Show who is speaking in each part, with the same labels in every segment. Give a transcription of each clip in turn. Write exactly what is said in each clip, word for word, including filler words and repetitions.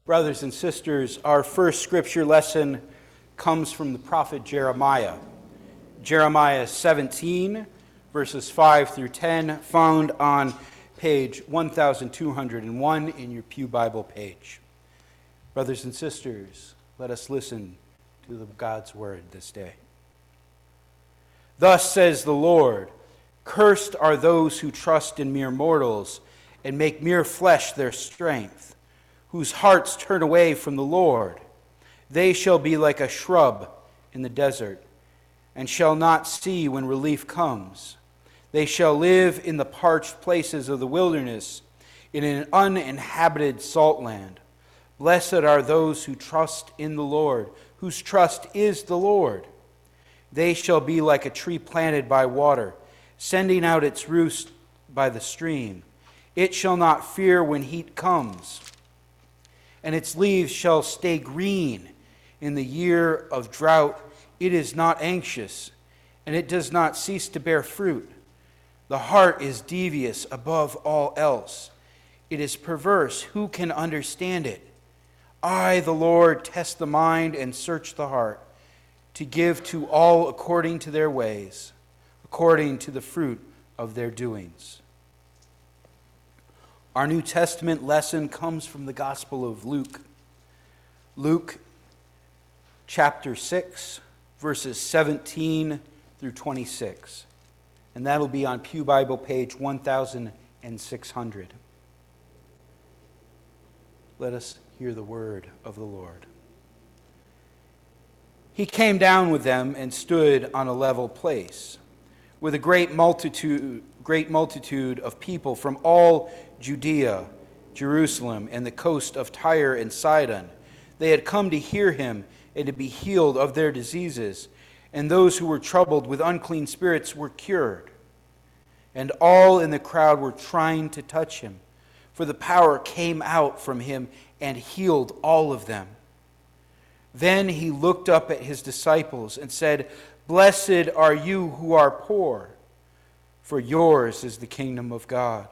Speaker 1: Brothers and sisters, our first scripture lesson comes from the prophet Jeremiah. Jeremiah seventeen, verses five through ten, found on page one thousand two hundred one in your Pew Bible page. Brothers and sisters, let us listen to the God's word this day. Thus says the Lord, cursed are those who trust in mere mortals and make mere flesh their strength, whose hearts turn away from the Lord. They shall be like a shrub in the desert, and shall not see when relief comes. They shall live in the parched places of the wilderness, in an uninhabited salt land. Blessed are those who trust in the Lord, whose trust is the Lord. They shall be like a tree planted by water, sending out its roots by the stream. It shall not fear when heat comes, and its leaves shall stay green in the year of drought. It is not anxious, and it does not cease to bear fruit. The heart is devious above all else. It is perverse. Who can understand it? I, the Lord, test the mind and search the heart, to give to all according to their ways, according to the fruit of their doings. Our New Testament lesson comes from the Gospel of Luke. Luke chapter six, verses seventeen through twenty-six. And that'll be on Pew Bible page one thousand six hundred. Let us hear the word of the Lord. He came down with them and stood on a level place, with a great multitude, great multitude of people from all Judea, Jerusalem, and the coast of Tyre and Sidon. They had come to hear him and to be healed of their diseases, and those who were troubled with unclean spirits were cured. And all in the crowd were trying to touch him, for the power came out from him and healed all of them. Then he looked up at his disciples and said, Blessed are you who are poor, for yours is the kingdom of God.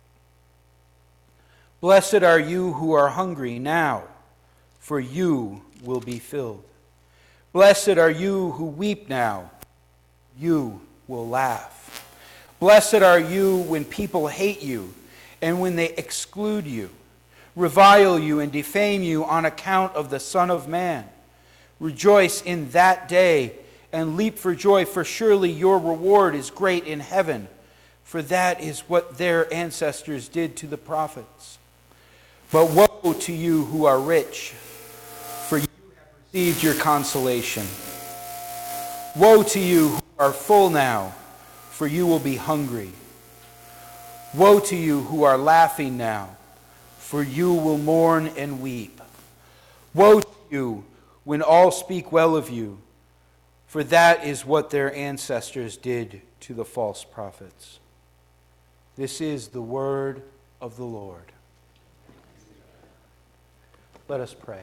Speaker 1: Blessed are you who are hungry now, for you will be filled. Blessed are you who weep now, you will laugh. Blessed are you when people hate you, and when they exclude you, revile you, and defame you on account of the Son of Man. Rejoice in that day, and leap for joy, for surely your reward is great in heaven, for that is what their ancestors did to the prophets. But woe to you who are rich, for you have received your consolation. Woe to you who are full now, for you will be hungry. Woe to you who are laughing now, for you will mourn and weep. Woe to you when all speak well of you, for that is what their ancestors did to the false prophets. This is the word of the Lord. Let us pray.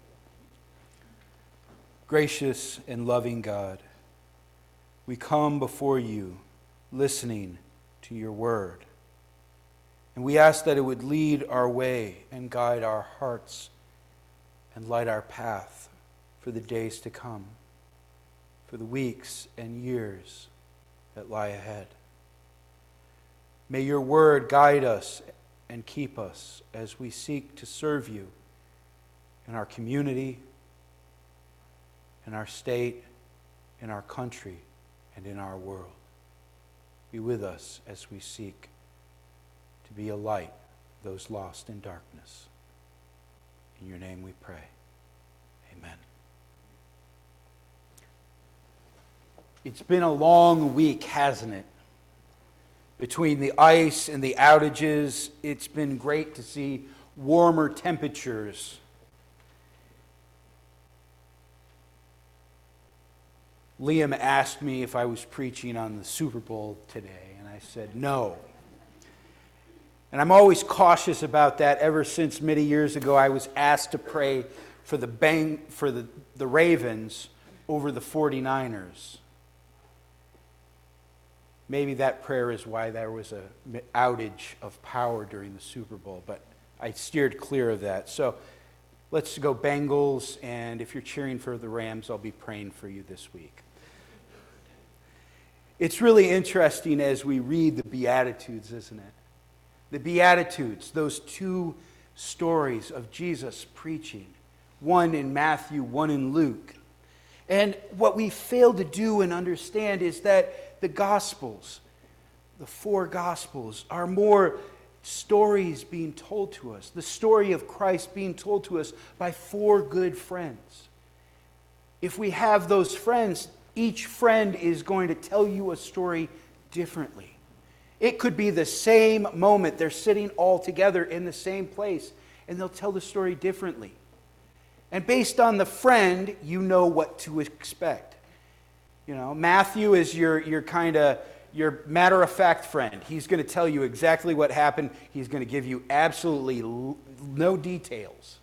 Speaker 1: Gracious and loving God, we come before you listening to your word. And we ask that it would lead our way and guide our hearts and light our path for the days to come, for the weeks and years that lie ahead. May your word guide us and keep us as we seek to serve you in our community, in our state, in our country, and in our world. Be with us as we seek to be a light to those lost in darkness. In your name we pray. Amen. It's been a long week, hasn't it? Between the ice and the outages, it's been great to see warmer temperatures. Liam asked me if I was preaching on the Super Bowl today, and I said no. And I'm always cautious about that. Ever since many years ago, I was asked to pray for the bang, for the, the Ravens over the forty-niners. Maybe that prayer is why there was an outage of power during the Super Bowl, but I steered clear of that. So Let's go Bengals, and if you're cheering for the Rams, I'll be praying for you this week. It's really interesting as we read the Beatitudes, isn't it? The Beatitudes, those two stories of Jesus preaching, one in Matthew, one in Luke. And what we fail to do and understand is that the Gospels, the four Gospels, are more stories being told to us, the story of Christ being told to us by four good friends. If we have those friends, each friend is going to tell you a story differently. It could be the same moment. They're sitting all together in the same place, and they'll tell the story differently. And based on the friend, you know what to expect. You know, Matthew is your, your kind of your matter-of-fact friend. He's going to tell you exactly what happened. He's going to give you absolutely no details.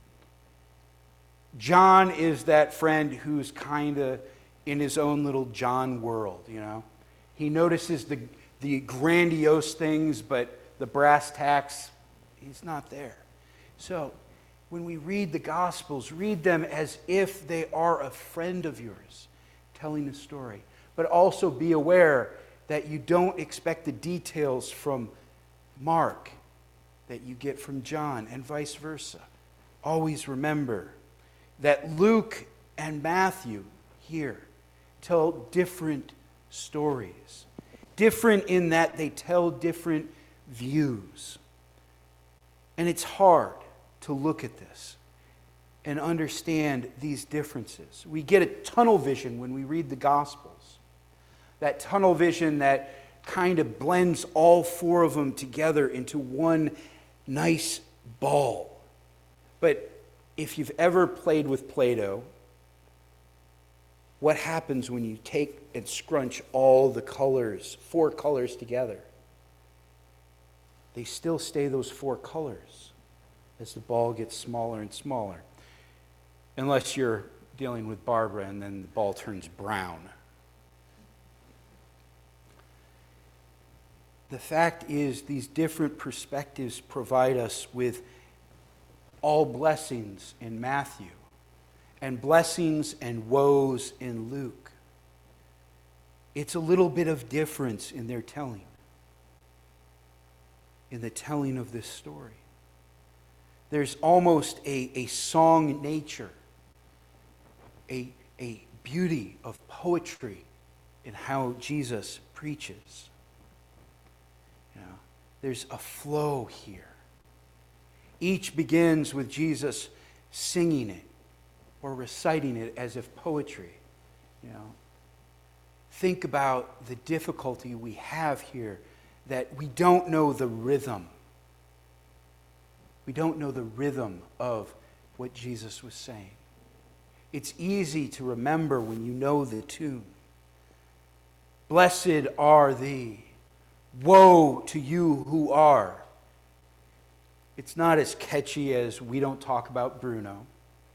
Speaker 1: John is that friend who's kind of in his own little John world, you know. He notices the, the grandiose things, but the brass tacks, he's not there. So, when we read the Gospels, read them as if they are a friend of yours telling a story. But also be aware that you don't expect the details from Mark that you get from John, and vice versa. Always remember that Luke and Matthew here tell different stories. Different in that they tell different views. And it's hard to look at this and understand these differences. We get a tunnel vision when we read the Gospels. That tunnel vision that kind of blends all four of them together into one nice ball. But if you've ever played with Play-Doh, what happens when you take and scrunch all the colors, four colors together? They still stay those four colors as the ball gets smaller and smaller. Unless you're dealing with Barbara and then the ball turns brown. The fact is, these different perspectives provide us with all blessings in Matthew and blessings and woes in Luke. It's a little bit of difference in their telling, in the telling of this story. There's almost a, a song nature, a, a beauty of poetry in how Jesus preaches. You know, there's a flow here. Each begins with Jesus singing it or reciting it as if poetry. You know, think about the difficulty we have here, that we don't know the rhythm. We don't know the rhythm of what Jesus was saying. It's easy to remember when you know the tune. Blessed are thee. Woe to you who are. It's not as catchy as We Don't Talk About Bruno.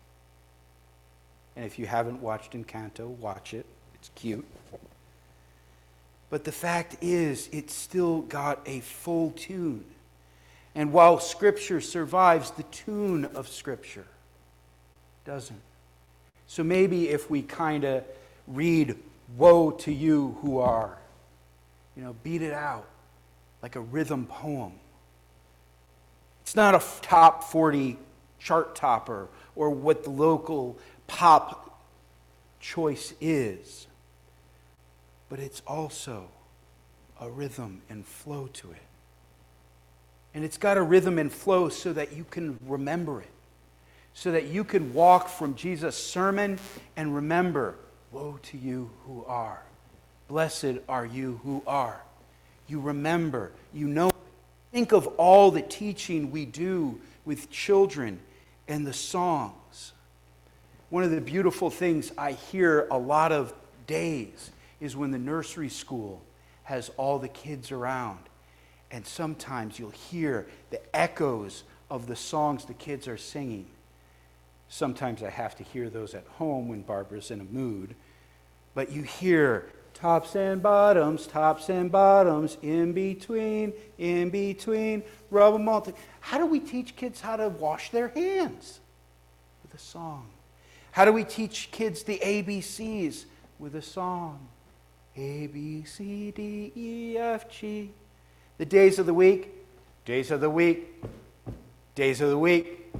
Speaker 1: And if you haven't watched Encanto, watch it. It's cute. But the fact is, it's still got a full tune. And while Scripture survives, the tune of Scripture doesn't. So maybe if we kind of read, woe to you who are, you know, beat it out like a rhythm poem. It's not a top forty chart topper or what the local pop choice is, but it's also a rhythm and flow to it. And it's got a rhythm and flow so that you can remember it, so that you can walk from Jesus' sermon and remember, woe to you who are. Blessed are you who are. You remember, you know. Think of all the teaching we do with children and the songs. One of the beautiful things I hear a lot of days is when the nursery school has all the kids around. And sometimes you'll hear the echoes of the songs the kids are singing. Sometimes I have to hear those at home when Barbara's in a mood. But you hear tops and bottoms, tops and bottoms, in between, in between, rub them all. How do we teach kids how to wash their hands? With a song. How do we teach kids the A B Cs? With a song. A, B, C, D, E, F, G. The days of the week. Days of the week. Days of the week.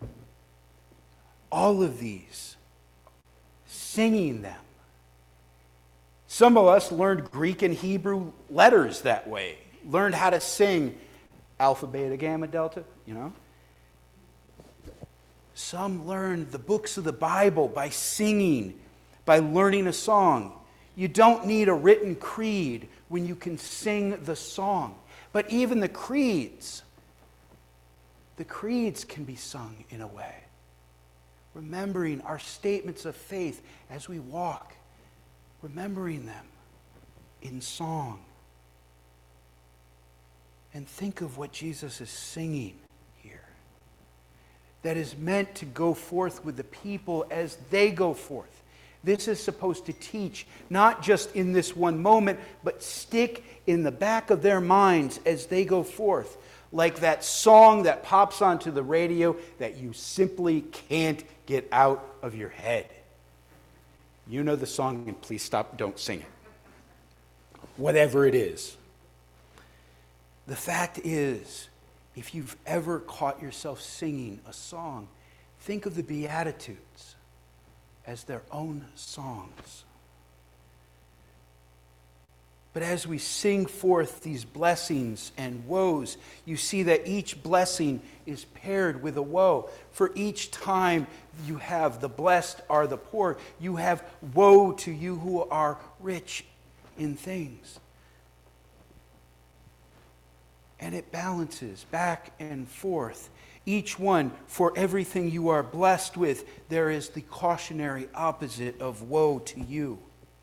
Speaker 1: All of these. Singing them. Some of us learned Greek and Hebrew letters that way. Learned how to sing alpha, beta, gamma, delta, you know. Some learned the books of the Bible by singing, by learning a song. You don't need a written creed when you can sing the song. But even the creeds, the creeds can be sung in a way. Remembering our statements of faith as we walk. Remembering them in song. And think of what Jesus is singing here. That is meant to go forth with the people as they go forth. This is supposed to teach, not just in this one moment, but stick in the back of their minds as they go forth. Like that song that pops onto the radio that you simply can't get out of your head. You know the song, and please stop, don't sing it. Whatever it is. The fact is, if you've ever caught yourself singing a song, think of the Beatitudes as their own songs. But as we sing forth these blessings and woes, you see that each blessing is paired with a woe. For each time you have the blessed are the poor, you have woe to you who are rich in things. And it balances back and forth. Each one, for everything you are blessed with, there is the cautionary opposite of woe to you.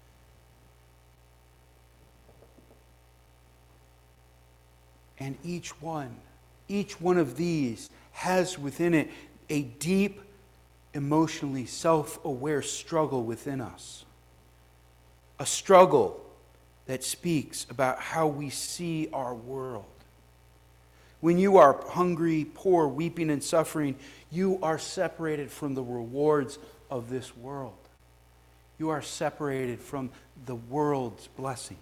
Speaker 1: And each one, each one of these has within it a deep, emotionally self-aware struggle within us. A struggle that speaks about how we see our world. When you are hungry, poor, weeping, and suffering, you are separated from the rewards of this world. You are separated from the world's blessings.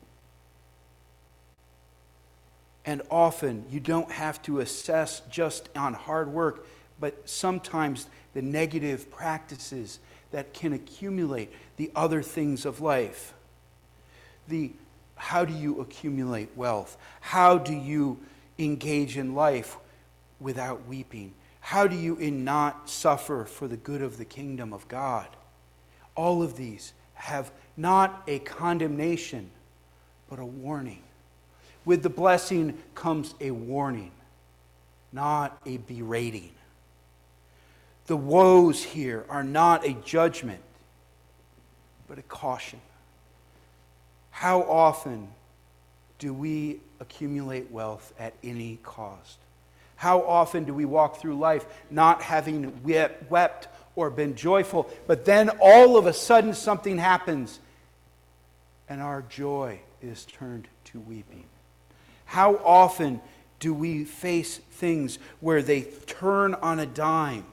Speaker 1: And often you don't have to assess just on hard work, but sometimes the negative practices that can accumulate the other things of life. The how do you accumulate wealth? How do you engage in life without weeping? How do you in not suffer for the good of the kingdom of God? All of these have not a condemnation, but a warning. With the blessing comes a warning, not a berating. The woes here are not a judgment, but a caution. How often do we accumulate wealth at any cost? How often do we walk through life not having wept or been joyful, but then all of a sudden something happens and our joy is turned to weeping? How often do we face things where they turn on a dime?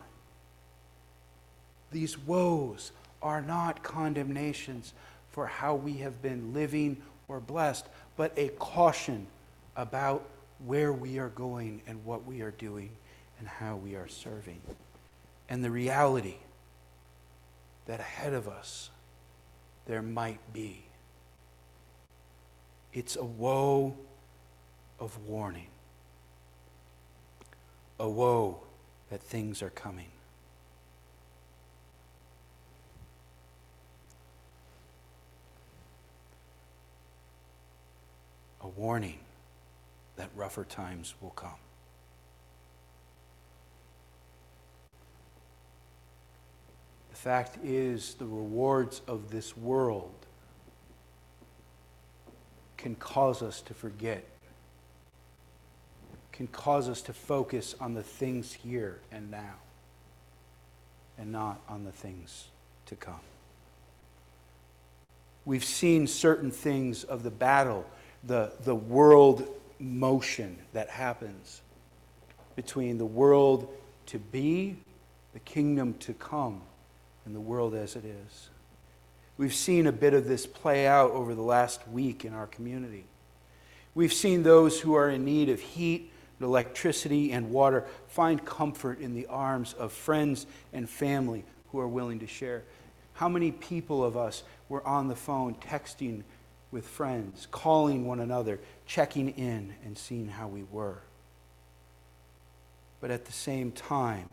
Speaker 1: These woes are not condemnations for how we have been living or blessed, but a caution about where we are going and what we are doing and how we are serving. And the reality that ahead of us there might be. It's a woe of warning. A woe that things are coming. A warning that rougher times will come. The fact is, the rewards of this world can cause us to forget, can cause us to focus on the things here and now, and not on the things to come. We've seen certain things of the battle, the, the world motion that happens between the world to be the kingdom to come in the world as it is. We've seen a bit of this play out over the last week in our community. We've seen those who are in need of heat, electricity, and water find comfort in the arms of friends and family who are willing to share. How many people of us were on the phone texting with friends, calling one another, checking in and seeing how we were? But at the same time,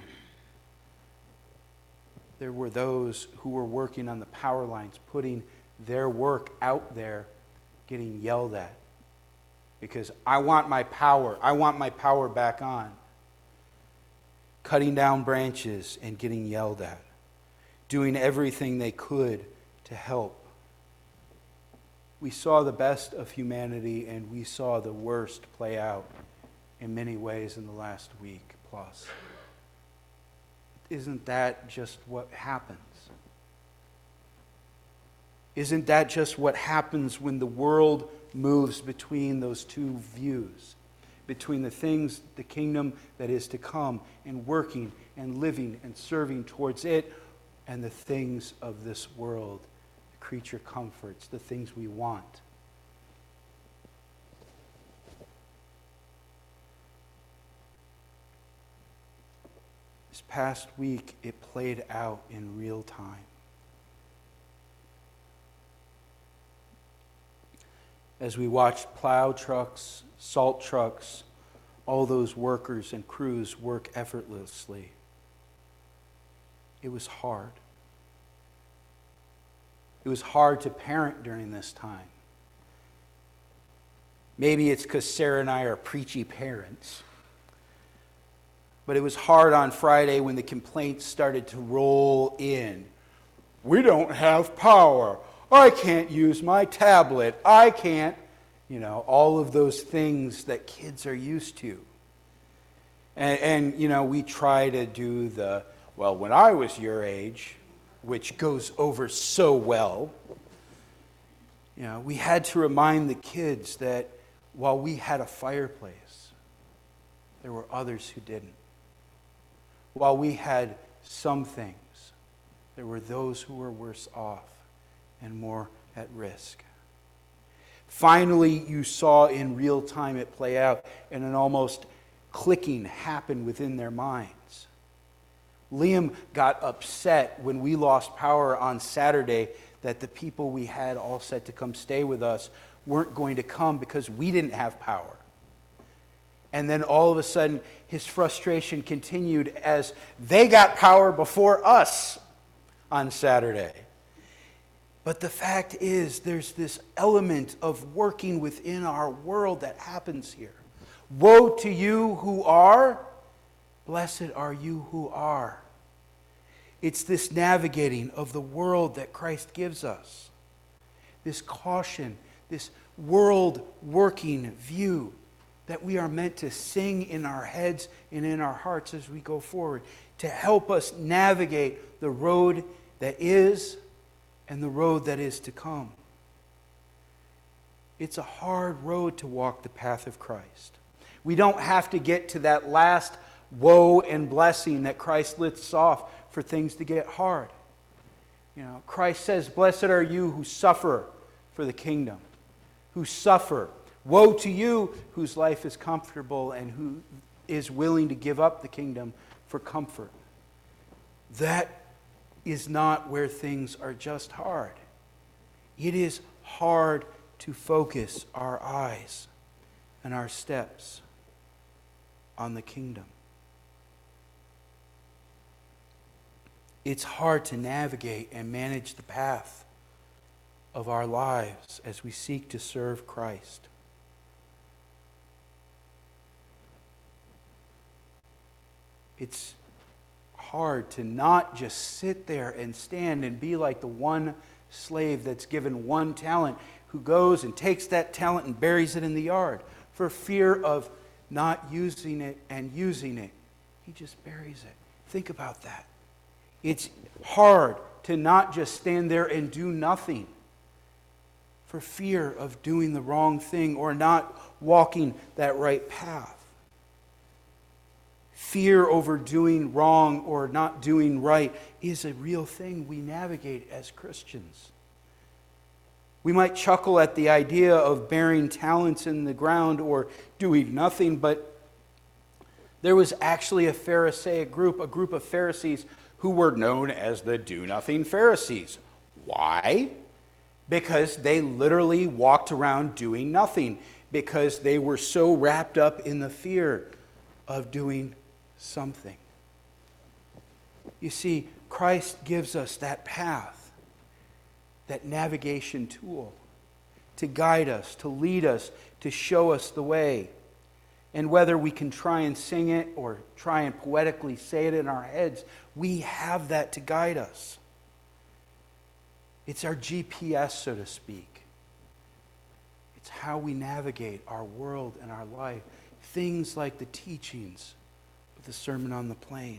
Speaker 1: there were those who were working on the power lines, putting their work out there, getting yelled at. Because I want my power. I want my power back on. Cutting down branches and getting yelled at. Doing everything they could to help. We saw the best of humanity and we saw the worst play out in many ways in the last week plus. Isn't that just what happens? Isn't that just what happens when the world moves between those two views? Between the things, the kingdom that is to come, and working and living and serving towards it, and the things of this world, the creature comforts, the things we want. This past week, it played out in real time. As we watched plow trucks, salt trucks, all those workers and crews work effortlessly. It was hard. It was hard to parent during this time. Maybe it's because Sarah and I are preachy parents. But it was hard on Friday when the complaints started to roll in. We don't have power. I can't use my tablet. I can't, you know, all of those things that kids are used to. And, and, you know, we try to do the, well, when I was your age, which goes over so well. You know, we had to remind the kids that while we had a fireplace, there were others who didn't. While we had some things, there were those who were worse off and more at risk. Finally, you saw in real time it play out, and an almost clicking happened within their minds. Liam got upset when we lost power on Saturday that the people we had all set to come stay with us weren't going to come because we didn't have power. And then all of a sudden, his frustration continued as they got power before us on Saturday. But the fact is, there's this element of working within our world that happens here. Woe to you who are, blessed are you who are. It's this navigating of the world that Christ gives us. This caution, this world-working view that we are meant to sing in our heads and in our hearts as we go forward, to help us navigate the road that is and the road that is to come. It's a hard road to walk the path of Christ. We don't have to get to that last woe and blessing that Christ lists off for things to get hard. You know, Christ says, blessed are you who suffer for the kingdom, who suffer. Woe to you whose life is comfortable and who is willing to give up the kingdom for comfort. That is not where things are just hard. It is hard to focus our eyes and our steps on the kingdom. It's hard to navigate and manage the path of our lives as we seek to serve Christ. It's hard to not just sit there and stand and be like the one slave that's given one talent who goes and takes that talent and buries it in the yard for fear of not using it and using it. He just buries it. Think about that. It's hard to not just stand there and do nothing for fear of doing the wrong thing or not walking that right path. Fear over doing wrong or not doing right is a real thing we navigate as Christians. We might chuckle at the idea of burying talents in the ground or doing nothing, but there was actually a Pharisaic group, a group of Pharisees who were known as the do-nothing Pharisees. Why? Because they literally walked around doing nothing, because they were so wrapped up in the fear of doing something. You see, Christ gives us that path, that navigation tool to guide us, to lead us, to show us the way. And whether we can try and sing it or try and poetically say it in our heads, we have that to guide us. It's our G P S, so to speak. It's how we navigate our world and our life. Things like the teachings of the Sermon on the Plain.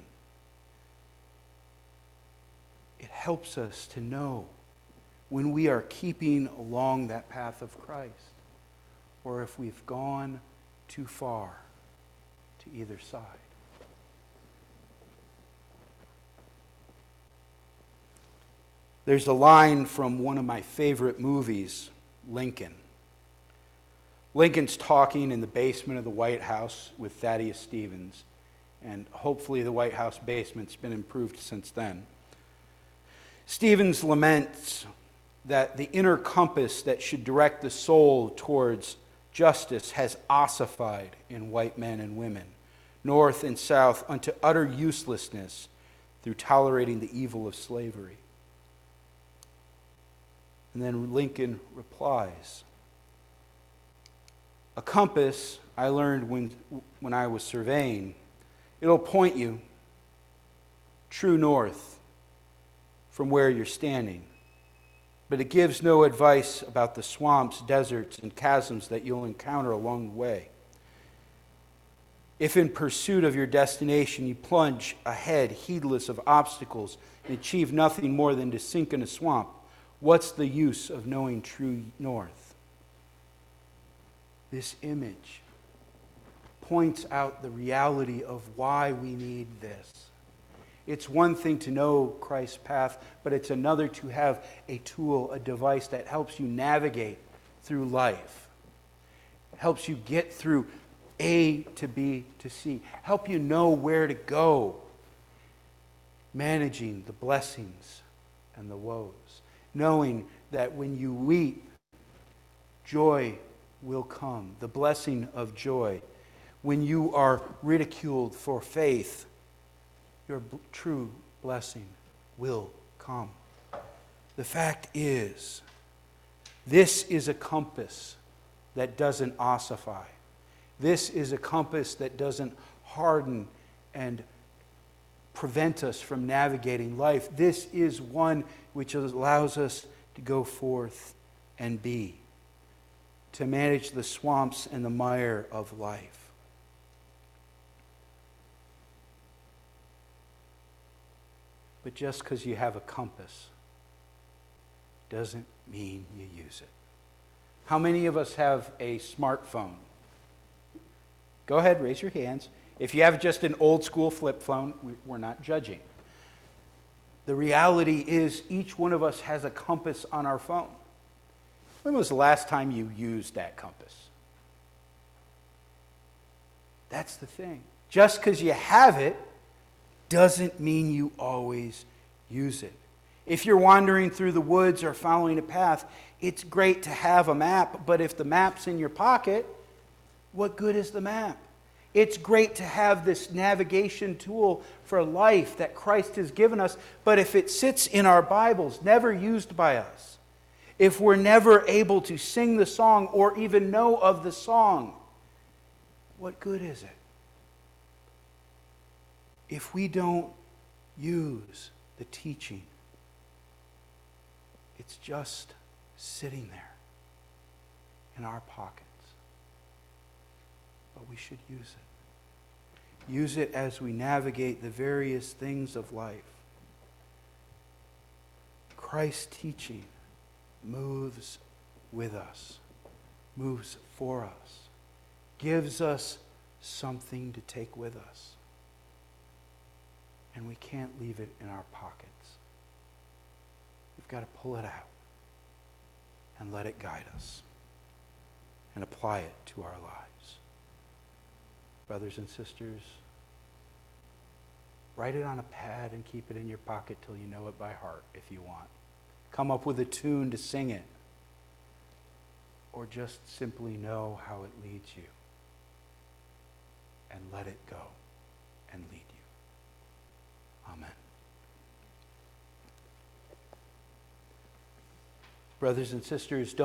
Speaker 1: It helps us to know when we are keeping along that path of Christ, or if we've gone too far to either side. There's a line from one of my favorite movies, Lincoln. Lincoln's talking in the basement of the White House with Thaddeus Stevens, and hopefully the White House basement's been improved since then. Stevens laments that the inner compass that should direct the soul towards justice has ossified in white men and women, north and south, unto utter uselessness through tolerating the evil of slavery. And then Lincoln replies, a compass, I learned when, when I was surveying, it'll point you true north from where you're standing. But it gives no advice about the swamps, deserts, and chasms that you'll encounter along the way. If in pursuit of your destination you plunge ahead, heedless of obstacles, and achieve nothing more than to sink in a swamp, what's the use of knowing true north? This image points out the reality of why we need this. It's one thing to know Christ's path, but it's another to have a tool, a device that helps you navigate through life. It helps you get through A to B to C. Help you know where to go. Managing the blessings and the woes. Knowing that when you weep, joy will come. The blessing of joy. When you are ridiculed for faith, your b- true blessing will come. The fact is, this is a compass that doesn't ossify. This is a compass that doesn't harden and prevent us from navigating life. This is one which allows us to go forth and be, to manage the swamps and the mire of life. But just because you have a compass doesn't mean you use it. How many of us have a smartphone? Go ahead, raise your hands. If you have just an old school flip phone, we're not judging. The reality is each one of us has a compass on our phone. When was the last time you used that compass? That's the thing. Just because you have it doesn't mean you always use it. If you're wandering through the woods or following a path, it's great to have a map, but if the map's in your pocket, what good is the map? It's great to have this navigation tool for life that Christ has given us, but if it sits in our Bibles, never used by us, if we're never able to sing the song or even know of the song, what good is it? If we don't use the teaching, it's just sitting there in our pockets. But we should use it. Use it as we navigate the various things of life. Christ's teaching moves with us, moves for us, gives us something to take with us. and we can't leave it in our pockets. We've got to pull it out and let it guide us and apply it to our lives. Brothers and sisters, write it on a pad and keep it in your pocket till you know it by heart if you want. Come up with a tune to sing it, or just simply know how it leads you and let it go and lead you. Amen. Brothers and sisters, don't